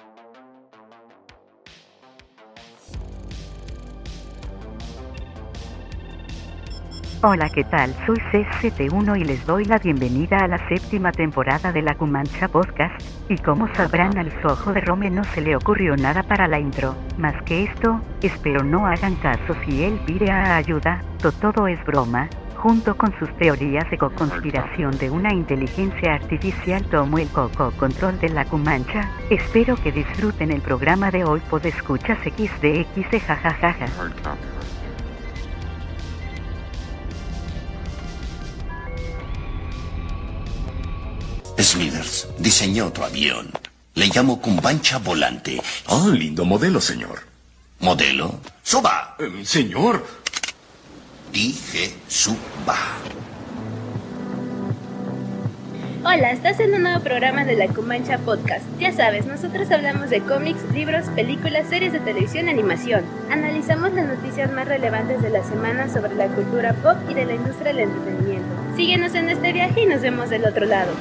Hola, ¿qué tal? Soy CST1 y les doy la bienvenida a la 7ª temporada de La Cumancha Podcast. Y como sabrán, al Sojo de Rome no se le ocurrió nada para la intro. Más que esto, espero no hagan caso si él pide a ayuda. Todo es broma. Junto con sus teorías de conspiración de una inteligencia artificial tomó el control de La Cumancha. Espero que disfruten el programa de hoy. Podescuchas XDX jajajaja. Smithers diseñó otro avión. Le llamo Cumbancha Volante. Ah, lindo modelo, señor. ¿Modelo? ¡Suba! Señor. Dije suba. Hola, estás en un nuevo programa de La Cumancha Podcast. Ya sabes, nosotros hablamos de cómics, libros, películas, series de televisión y animación. Analizamos las noticias más relevantes de la semana sobre la cultura pop y de la industria del entretenimiento. Síguenos en este viaje y nos vemos del otro lado.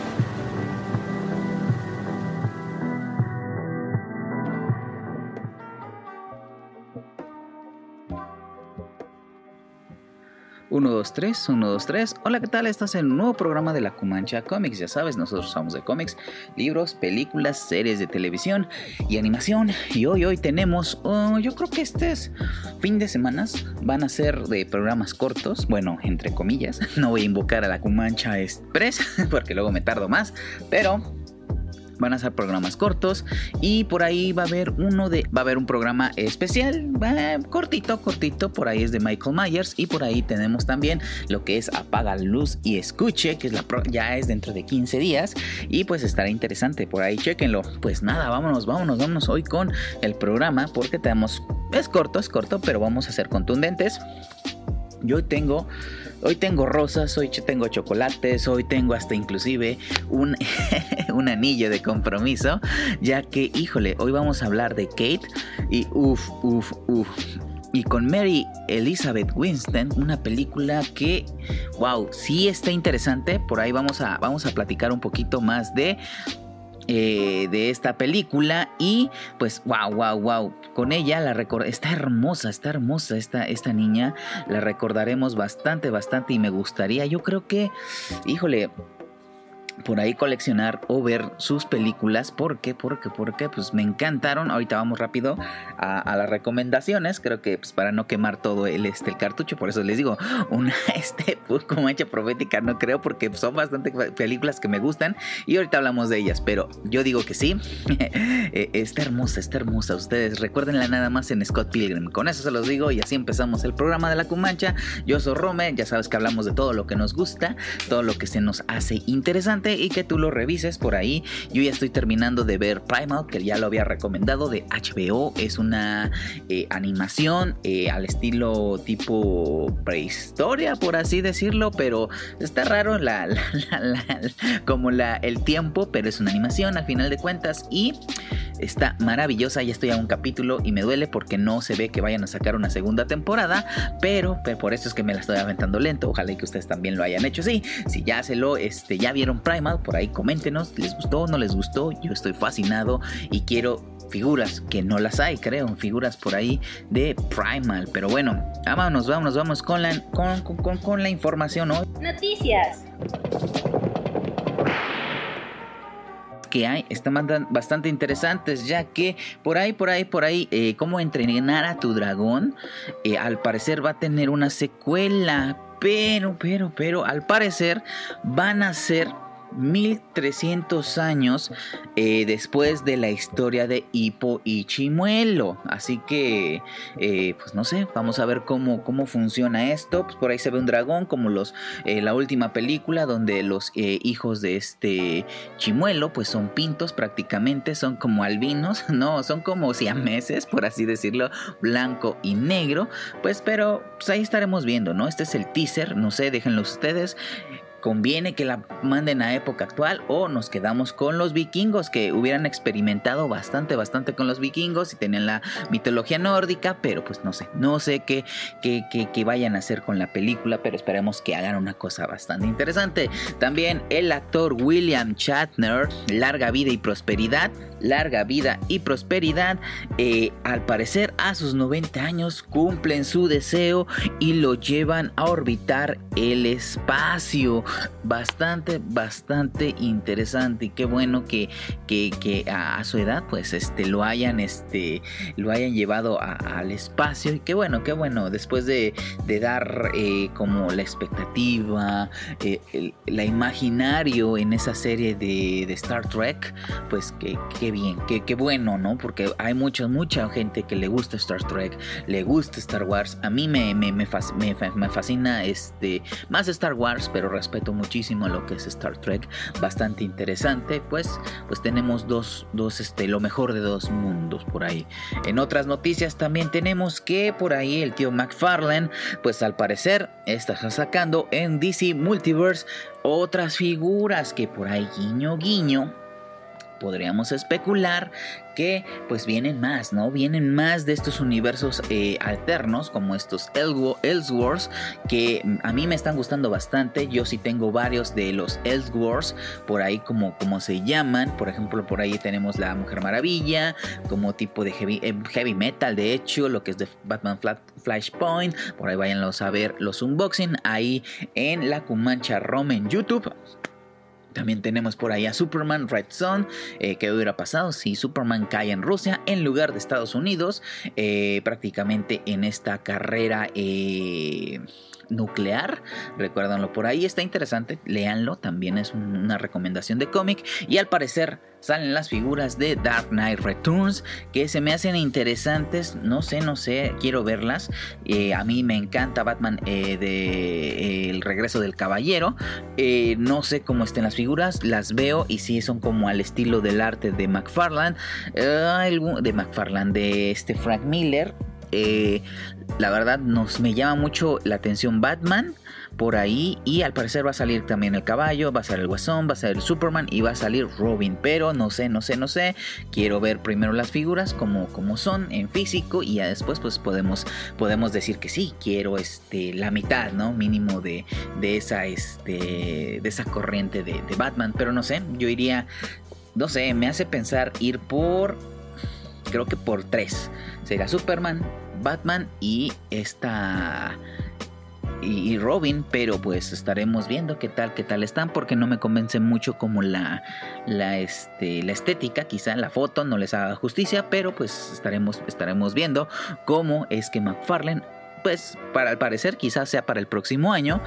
Uno, dos, tres. Hola, ¿qué tal? Estás en un nuevo programa de La Cumancha Comics. Ya sabes, nosotros hablamos de cómics, libros, películas, series de televisión y animación. Y hoy tenemos, yo creo que este es fin de semanas. Van a ser de programas cortos, bueno, entre comillas. No voy a invocar a La Cumancha Express porque luego me tardo más, pero van a ser programas cortos y por ahí va a haber un programa especial, cortito, por ahí es de Michael Myers y por ahí tenemos también lo que es Apaga la Luz y Escuche, que es ya es dentro de 15 días y pues estará interesante, por ahí chéquenlo. Pues nada, vámonos hoy con el programa porque es corto, pero vamos a ser contundentes. Hoy tengo rosas, hoy tengo chocolates, hoy tengo hasta inclusive un anillo de compromiso, ya que, híjole, hoy vamos a hablar de Kate y y con Mary Elizabeth Winstead, una película que, wow, sí está interesante. Por ahí vamos a platicar un poquito más de esta película y pues wow, con ella está hermosa esta niña, la recordaremos bastante y me gustaría, yo creo que, híjole, por ahí coleccionar o ver sus películas porque pues me encantaron. Ahorita vamos rápido a las recomendaciones, creo que pues para no quemar todo el cartucho, por eso les digo una Cumancha profética no creo, porque son bastante películas que me gustan y ahorita hablamos de ellas, pero yo digo que sí. Está hermosa, ustedes recuérdenla nada más en Scott Pilgrim. Con eso se los digo y así empezamos el programa de La Cumancha. Yo soy Rome, ya sabes que hablamos de todo lo que nos gusta, todo lo que se nos hace interesante y que tú lo revises por ahí. Yo ya estoy terminando de ver Primal, que ya lo había recomendado, de HBO. Es una animación al estilo tipo prehistoria, por así decirlo, pero está raro el tiempo, pero es una animación al final de cuentas y está maravillosa. Ya estoy a un capítulo y me duele porque no se ve que vayan a sacar una segunda temporada, pero por eso es que me la estoy aventando lento. Ojalá que ustedes también lo hayan hecho. Sí, si ya ya vieron Primal, por ahí coméntenos, ¿les gustó o no les gustó? Yo estoy fascinado y quiero figuras, que no las hay, creo, figuras por ahí de Primal. Pero bueno, vamos con la información hoy. Noticias que hay, están bastante interesantes, ya que por ahí, cómo entrenar a tu dragón, al parecer va a tener una secuela, pero al parecer van a ser 1300 años después de la historia de Hippo y Chimuelo. Así que pues no sé, vamos a ver cómo funciona esto. Pues por ahí se ve un dragón como la última película, donde los hijos de Chimuelo pues son pintos prácticamente, son como albinos, no, son como siameses, por así decirlo, blanco y negro. Pues pero pues ahí estaremos viendo, ¿no? Este es el teaser, no sé, déjenlo ustedes. conviene que la manden a época actual o nos quedamos con los vikingos, que hubieran experimentado bastante con los vikingos y tenían la mitología nórdica, pero pues no sé qué vayan a hacer con la película, pero esperemos que hagan una cosa bastante interesante. También el actor William Shatner, larga vida y prosperidad, al parecer a sus 90 años cumplen su deseo y lo llevan a orbitar el espacio. Bastante interesante, y qué bueno que a su edad pues lo hayan llevado al espacio, y qué bueno después de dar como la expectativa, la imaginario en esa serie de Star Trek, pues qué bien, qué bueno, ¿no? Porque hay mucha gente que le gusta Star Trek, le gusta Star Wars. A mí me fascina más Star Wars, pero respeto muchísimo lo que es Star Trek, bastante interesante. Pues tenemos dos lo mejor de dos mundos por ahí. En otras noticias también tenemos que por ahí el tío McFarlane, pues al parecer está sacando en DC Multiverse otras figuras que por ahí guiño podríamos especular que pues vienen más, ¿no? Vienen más de estos universos alternos, como estos Elseworlds, que a mí me están gustando bastante. Yo sí tengo varios de los Elseworlds por ahí, como se llaman. Por ejemplo, por ahí tenemos la Mujer Maravilla, como tipo de heavy metal, de hecho, lo que es de Batman Flashpoint. Por ahí váyanlos a ver los unboxing ahí en la Cumancha ROM en YouTube. También tenemos por ahí a Superman Red Son. ¿Qué hubiera pasado si Superman cae en Rusia en lugar de Estados Unidos? Prácticamente en esta carrera nuclear. Recuérdanlo por ahí, está interesante, léanlo, también es una recomendación de cómic. Y al parecer salen las figuras de Dark Knight Returns, que se me hacen interesantes. No sé, quiero verlas. A mí me encanta Batman El Regreso del Caballero. No sé cómo estén las figuras, las veo y sí son como al estilo del arte de McFarlane, de Frank Miller. La verdad me llama mucho la atención Batman por ahí, y al parecer va a salir también el Caballo, va a ser el Guasón, va a ser el Superman y va a salir Robin, pero no sé, quiero ver primero las figuras como son en físico, y ya después pues podemos decir que sí, quiero la mitad, ¿no? Mínimo de esa corriente de Batman, pero no sé, yo iría, me hace pensar ir creo que por 3. Sería Superman, Batman y y Robin, pero pues estaremos viendo qué tal están, porque no me convence mucho como la estética. Quizá la foto no les haga justicia, pero pues estaremos viendo cómo es que McFarlane, pues al parecer quizás sea para el próximo año,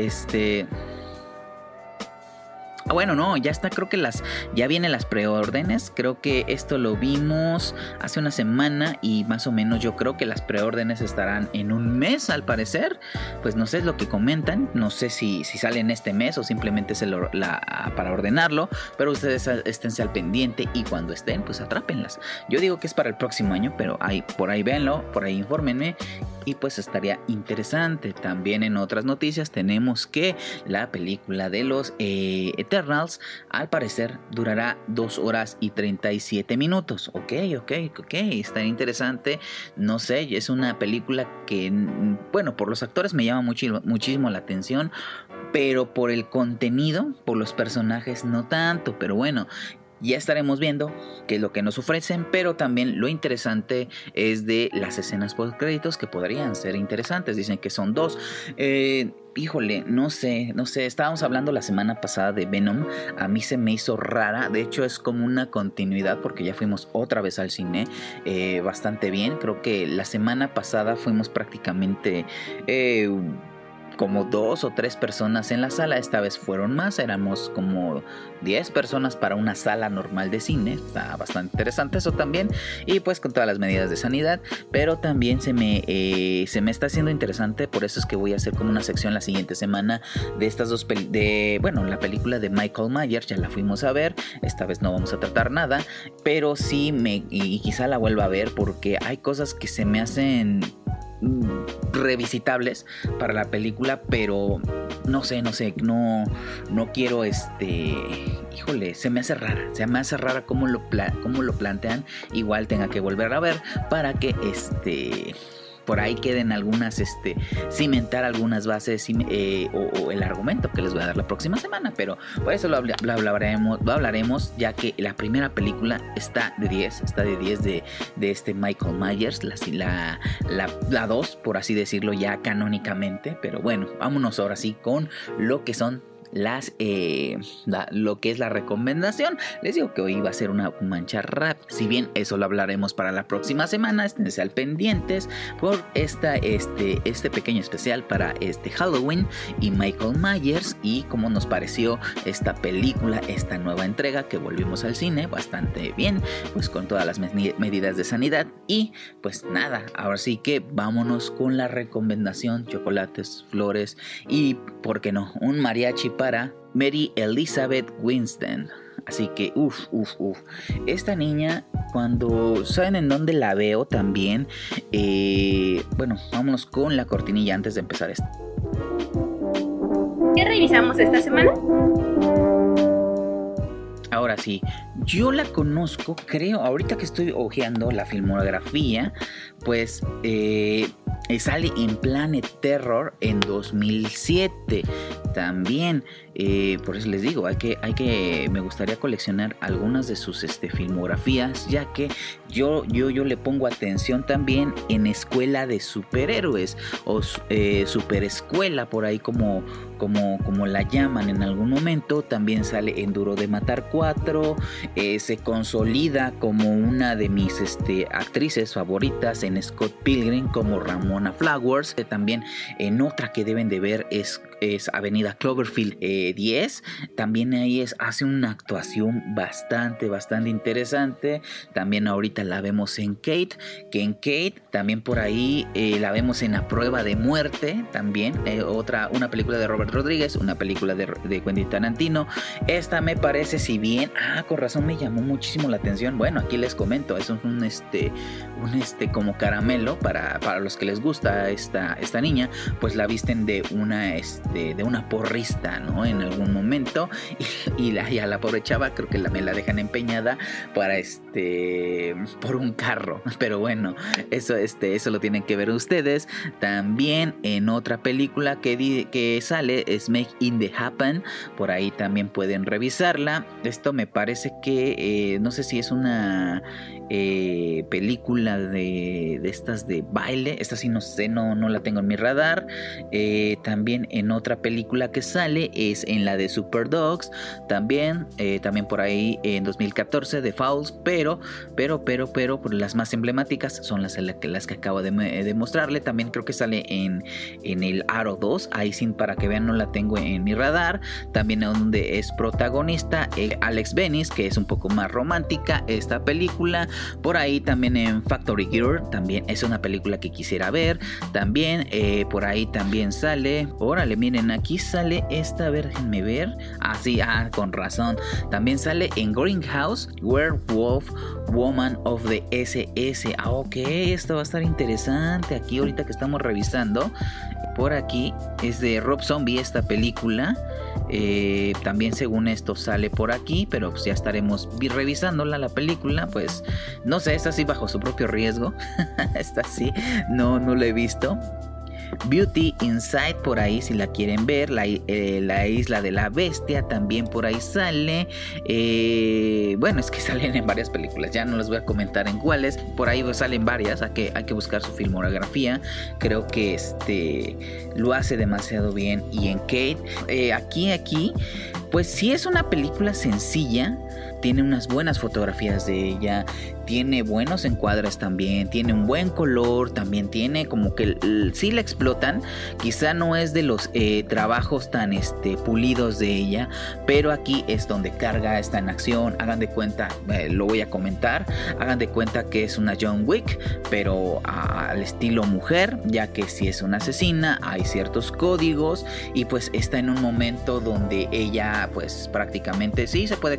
bueno, no, ya está, creo que ya vienen las preórdenes. Creo que esto lo vimos hace una semana y más o menos yo creo que las preórdenes estarán en un mes al parecer. Pues no sé, es lo que comentan. No sé si salen este mes o simplemente para ordenarlo, pero ustedes esténse al pendiente y cuando estén, pues atrápenlas. Yo digo que es para el próximo año, pero por ahí véanlo, por ahí infórmenme y pues estaría interesante. También en otras noticias tenemos que la película de los Eternals al parecer durará 2 horas y 37 minutos. Ok, está interesante. No sé, es una película que, bueno, por los actores me llama muchísimo la atención, pero por el contenido, por los personajes no tanto, pero bueno, ya estaremos viendo qué es lo que nos ofrecen, pero también lo interesante es de las escenas post créditos, que podrían ser interesantes. Dicen que son 2. Híjole, no sé, estábamos hablando la semana pasada de Venom, a mí se me hizo rara, de hecho es como una continuidad porque ya fuimos otra vez al cine, bastante bien. Creo que la semana pasada fuimos prácticamente como 2 o 3 personas en la sala. Esta vez fueron más, éramos como 10 personas para una sala normal de cine. Está bastante interesante eso también, y pues con todas las medidas de sanidad, pero también se me está haciendo interesante. Por eso es que voy a hacer como una sección la siguiente semana de estas dos la película de Michael Myers. Ya la fuimos a ver, esta vez no vamos a tratar nada, pero sí y quizá la vuelva a ver porque hay cosas que se me hacen revisitables para la película, pero no quiero híjole, se me hace rara cómo lo plantean. Igual tenga que volver a ver para que por ahí queden algunas, cimentar algunas bases o el argumento que les voy a dar la próxima semana, pero por eso lo hablaremos, ya que la primera película está de 10 de Michael Myers, la 2, por así decirlo, ya canónicamente, pero bueno, vámonos ahora sí con lo que son lo que es la recomendación. Les digo que hoy va a ser una mancha rap, si bien eso lo hablaremos para la próxima semana. Esténse al pendientes por este pequeño especial para Halloween y Michael Myers, y cómo nos pareció esta película, esta nueva entrega que volvimos al cine bastante bien, pues con todas las medidas de sanidad. Y pues nada, ahora sí que vámonos con la recomendación: chocolates, flores y, ¿por qué no?, un mariachi para Mary Elizabeth Winstead. Así que esta niña, cuando saben en dónde la veo también, bueno, vámonos con la cortinilla antes de empezar esto. ¿Qué revisamos esta semana? Ahora sí, yo la conozco, creo, ahorita que estoy hojeando la filmografía, pues sale en Planet Terror en 2007 también. Por eso les digo, me gustaría coleccionar algunas de sus filmografías, ya que yo le pongo atención también en Escuela de Superhéroes o Super Escuela, por ahí como la llaman en algún momento. También sale en Duro de Matar 4, se consolida como una de mis actrices favoritas en Scott Pilgrim como Ramona Flowers. También en otra que deben de ver es Avenida Cloverfield 10. También ahí hace una actuación bastante desastre. También ahorita la vemos en Kate, también por ahí la vemos en A Prueba de Muerte, también una película de Robert Rodríguez, una película de Quentin Tarantino. Esta me parece, si bien con razón me llamó muchísimo la atención. Bueno, aquí les comento, es un como caramelo para los que les gusta esta niña, pues la visten de una porrista, ¿no?, en algún momento, y a la pobre chava creo que me la dejan empeñada para por un carro, pero bueno, eso lo tienen que ver ustedes. También en otra película que sale es Make in the Happen, por ahí también pueden revisarla. Esto me parece que no sé si es una película de estas de baile, esta sí no sé, no la tengo en mi radar. También en otra película que sale es en la de Super Dogs, también por ahí en 2014 de Fouls, pero por las más emblemáticas son las que acabo de mostrarle. También creo que sale en el Aro 2, ahí sin, para que vean, no la tengo en mi radar. También donde es protagonista Alex Benis, que es un poco más romántica esta película. Por ahí también en Factory Girl, también es una película que quisiera ver. También por ahí también sale, órale, miren, aquí sale esta, a ver, déjenme ver. Con razón. También sale en Greenhouse, Werewolf Woman of the SS. Ok, esto va a estar interesante. Aquí ahorita que estamos revisando, por aquí es de Rob Zombie esta película. También según esto sale por aquí, pero pues ya estaremos revisándola, la película. Pues no sé, esta sí bajo su propio riesgo. Esta sí no la he visto. Beauty Inside, por ahí si la quieren ver. La Isla de la Bestia también por ahí sale. Bueno, es que salen en varias películas, ya no les voy a comentar en cuáles. Por ahí salen varias, hay que buscar su filmografía. Creo que lo hace demasiado bien. Y en Kate, aquí pues sí es una película sencilla. Tiene unas buenas fotografías de ella, tiene buenos encuadres también, tiene un buen color, también tiene como que sí la explotan. Quizá no es de los trabajos tan pulidos de ella, pero aquí es donde carga, está en acción. Hagan de cuenta, lo voy a comentar, hagan de cuenta que es una John Wick, pero al estilo mujer, ya que si es una asesina, hay ciertos códigos, y pues está en un momento donde ella pues prácticamente sí se puede calcular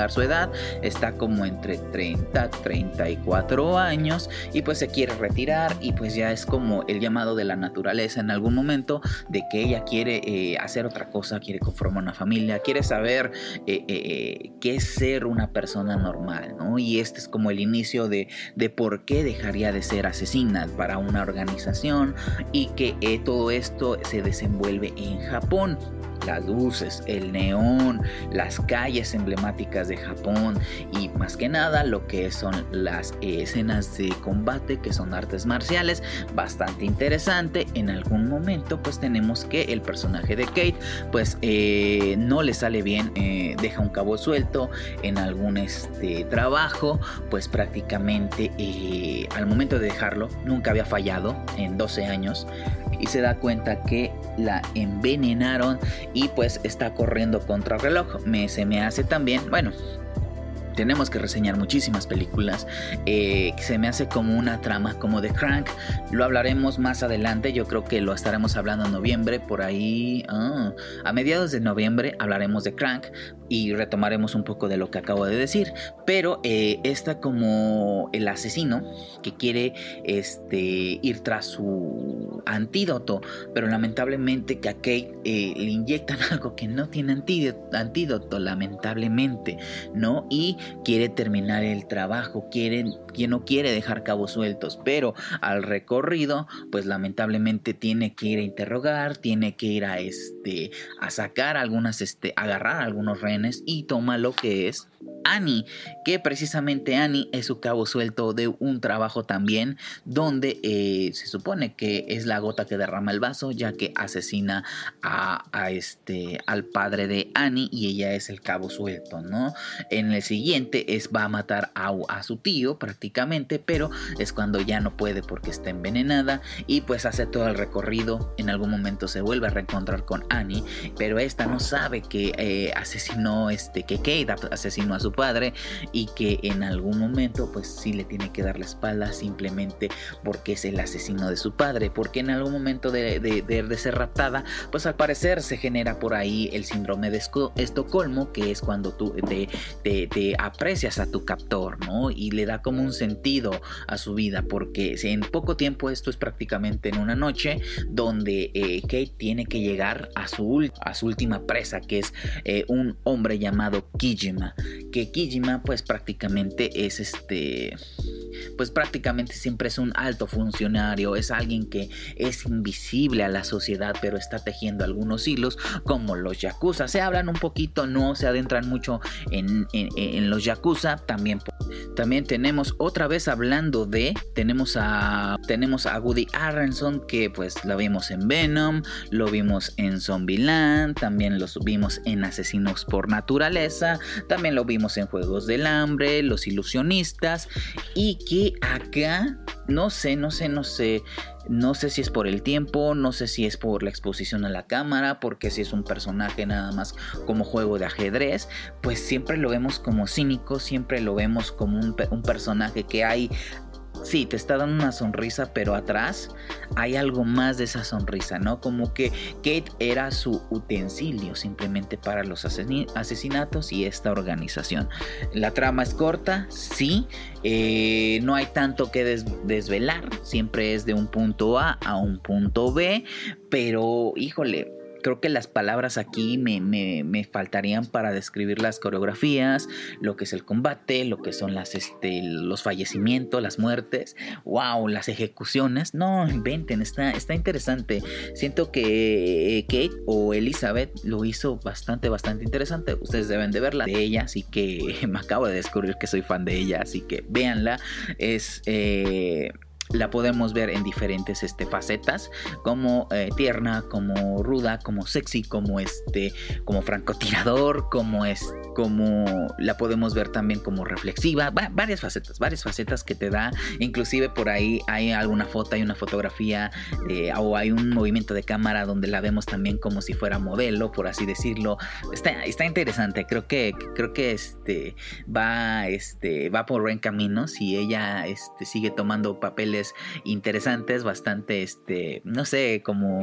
revelar su edad, está como entre 30, 34 años y pues se quiere retirar y pues ya es como el llamado de la naturaleza en algún momento de que ella quiere hacer otra cosa, quiere conformar una familia, quiere saber qué es ser una persona normal, ¿no? Y este es como el inicio de por qué dejaría de ser asesina para una organización y que todo esto se desenvuelve en Japón. Las luces, el neón, las calles emblemáticas de Japón y más que nada lo que son las escenas de combate, que son artes marciales, bastante interesante. En algún momento pues tenemos que el personaje de Kate pues no le sale bien, deja un cabo suelto en algún trabajo, pues prácticamente al momento de dejarlo nunca había fallado en 12 años y se da cuenta que la envenenaron y pues está corriendo contra reloj. Se me hace también, bueno, tenemos que reseñar muchísimas películas. Se me hace como una trama como de Crank. Lo hablaremos más adelante. Yo creo que lo estaremos hablando en noviembre. Por ahí a mediados de noviembre hablaremos de Crank y retomaremos un poco de lo que acabo de decir. Pero está como el asesino que quiere ir tras su antídoto, pero lamentablemente que a Kate le inyectan algo que no tiene antídoto, lamentablemente, ¿no? Y quiere terminar el trabajo, no quiere dejar cabos sueltos, pero al recorrido pues lamentablemente tiene que ir a interrogar, tiene que ir a sacar agarrar algunos rehenes y toma lo que es Annie, que precisamente Annie es su cabo suelto de un trabajo también donde se supone que es la gota que derrama el vaso, ya que asesina al padre de Annie y ella es el cabo suelto, ¿no? En el siguiente va a matar a su tío prácticamente, pero es cuando ya no puede porque está envenenada y pues hace todo el recorrido. En algún momento se vuelve a reencontrar con Annie, pero esta no sabe que asesinó que Kate asesinó a su padre y que en algún momento pues sí le tiene que dar la espalda simplemente porque es el asesino de su padre, porque en algún momento de ser raptada pues al parecer se genera por ahí el síndrome de Estocolmo, que es cuando tú te aprecias a tu captor, ¿no? Y le da como un sentido a su vida, porque en poco tiempo, esto es prácticamente en una noche, donde Kate tiene que llegar a su última presa, que es un hombre llamado Kijima, que Kijima pues prácticamente es pues prácticamente siempre es un alto funcionario, es alguien que es invisible a la sociedad, pero está tejiendo algunos hilos, como los yakuza. Se hablan un poquito, no se adentran mucho en los yakuza. También tenemos otra vez hablando tenemos a Woody Harrelson, que pues lo vimos en Venom, lo vimos en Zombieland, también lo vimos en Asesinos por Naturaleza, también lo vimos en Juegos del Hambre, Los Ilusionistas, y que acá no sé si es por el tiempo, no sé si es por la exposición a la cámara, porque si es un personaje nada más como juego de ajedrez, pues siempre lo vemos como cínico, siempre lo vemos como un personaje que sí, te está dando una sonrisa, pero atrás hay algo más de esa sonrisa, ¿no? Como que Kate era su utensilio simplemente para los asesinatos y esta organización. La trama es corta, sí, no hay tanto que desvelar, siempre es de un punto A a un punto B, pero híjole, creo que las palabras aquí me faltarían para describir las coreografías, lo que es el combate, lo que son los fallecimientos, las muertes, wow, las ejecuciones. No inventen, está interesante. Siento que Kate o Elizabeth lo hizo bastante interesante. Ustedes deben de verla de ella, así que me acabo de descubrir que soy fan de ella, así que véanla. La podemos ver en diferentes facetas, como tierna, como ruda, como sexy, como francotirador, como la podemos ver también como reflexiva, varias facetas que te da. Inclusive por ahí hay alguna foto, hay una fotografía o hay un movimiento de cámara donde la vemos también como si fuera modelo, por así decirlo. Está interesante. Creo que va por buen camino si ella sigue tomando papeles interesantes, bastante no sé, como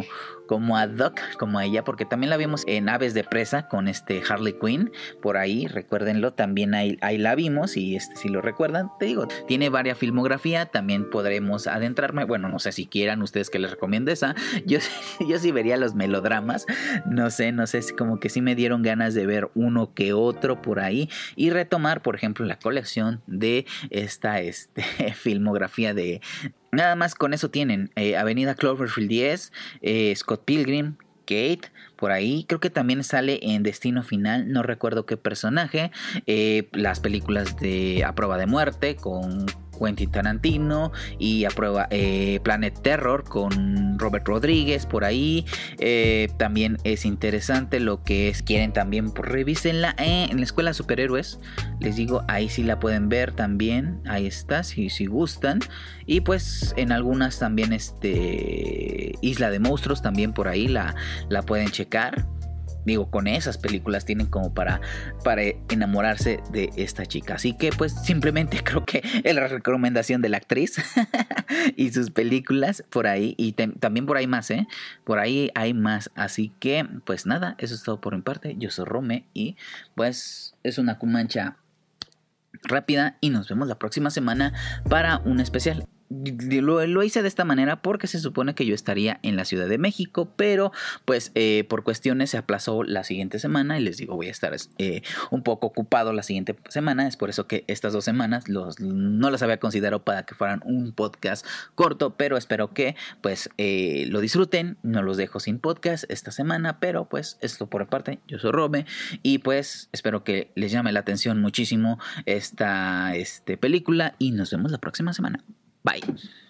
como a Doc, como a ella, porque también la vimos en Aves de Presa con Harley Quinn, por ahí, recuérdenlo, también ahí la vimos y si lo recuerdan, te digo, tiene varias filmografía, también podremos adentrarme, bueno, no sé si quieran ustedes que les recomiende esa, yo sí vería los melodramas, no sé, como que sí me dieron ganas de ver uno que otro por ahí y retomar, por ejemplo, la colección de esta filmografía de... Nada más con eso tienen Avenida Cloverfield 10, Scott Pilgrim, Kate, por ahí creo que también sale en Destino Final, no recuerdo qué personaje, las películas de A Prueba de Muerte con Quentin Tarantino y Planet Terror con Robert Rodríguez por ahí, también es interesante lo que quieren también, pues, revísenla en la Escuela de Superhéroes, les digo, ahí sí la pueden ver también, ahí está, si gustan, y pues en algunas también Isla de Monstruos también por ahí la pueden checar. Digo, con esas películas tienen como para enamorarse de esta chica. Así que pues simplemente creo que es la recomendación de la actriz y sus películas por ahí. Y también por ahí más, por ahí hay más. Así que pues nada, eso es todo por mi parte. Yo soy Rome y pues es una Cumancha rápida y nos vemos la próxima semana para un especial. Lo hice de esta manera porque se supone que yo estaría en la Ciudad de México, pero pues por cuestiones se aplazó la siguiente semana y les digo, voy a estar un poco ocupado la siguiente semana. Es por eso que estas 2 semanas no las había considerado para que fueran un podcast corto, pero espero que pues lo disfruten. No los dejo sin podcast esta semana, pero pues esto por aparte. Yo soy Rome y pues espero que les llame la atención muchísimo esta película y nos vemos la próxima semana. Bye.